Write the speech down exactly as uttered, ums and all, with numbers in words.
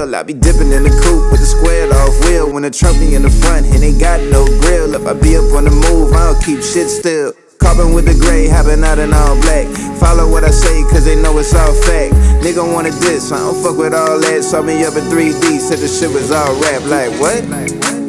real. I be dipping in the coupe with the squared off wheel. When the truck be in the front and ain't got no grill. If I be up on the move, I don't keep shit still. Coppin' with the gray, hoppin' out in all black. Follow what I say, cause they know it's all fact. Nigga wanna diss, I don't fuck with all that. Saw me up in three D, said the shit was all rap. Like what?